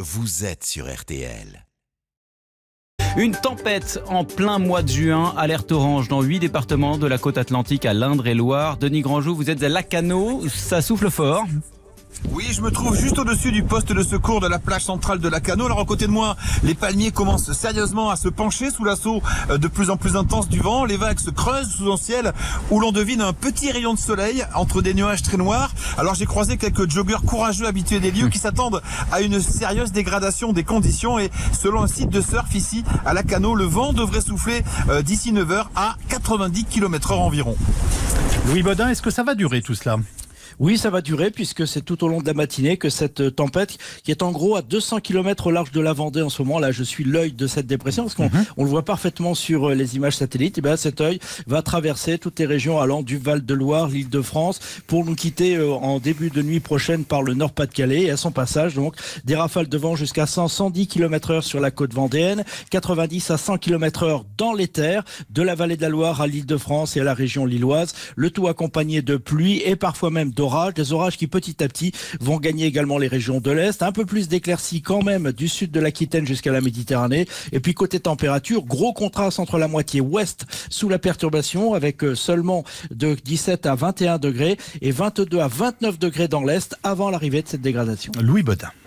vous êtes sur RTL. Une tempête en plein mois de juin, alerte orange dans 8 départements de la côte atlantique à l'Indre-et-Loire. Denis Grandjou, vous êtes à Lacanau, ça souffle fort. Oui, je me trouve juste au-dessus du poste de secours de la plage centrale de Lacanau. Alors à côté de moi, les palmiers commencent sérieusement à se pencher sous l'assaut de plus en plus intense du vent. Les vagues se creusent sous un ciel où l'on devine un petit rayon de soleil entre des nuages très noirs. Alors j'ai croisé quelques joggeurs courageux habitués des lieux qui s'attendent à une sérieuse dégradation des conditions. Et selon un site de surf ici à Lacanau, le vent devrait souffler d'ici 9h à 90 km/h environ. Louis Baudin, est-ce que ça va durer tout cela ? Oui, ça va durer puisque c'est tout au long de la matinée que cette tempête, qui est en gros à 200 km au large de la Vendée en ce moment, là je suis l'œil de cette dépression parce qu'on le voit parfaitement sur les images satellites, et bien cet œil va traverser toutes les régions allant du Val-de-Loire, l'Île-de-France pour nous quitter en début de nuit prochaine par le Nord-Pas-de-Calais, et à son passage donc des rafales de vent jusqu'à 100-110 km/h sur la côte vendéenne, 90 à 100 km/h dans les terres, de la vallée de la Loire à l'Île-de-France et à la région lilloise, le tout accompagné de pluie et parfois même d'orages, des orages qui petit à petit vont gagner également les régions de l'Est, un peu plus d'éclaircies quand même du sud de l'Aquitaine jusqu'à la Méditerranée, et puis côté température, gros contraste entre la moitié ouest sous la perturbation avec seulement de 17 à 21 degrés et 22 à 29 degrés dans l'Est avant l'arrivée de cette dégradation. Louis Baudin.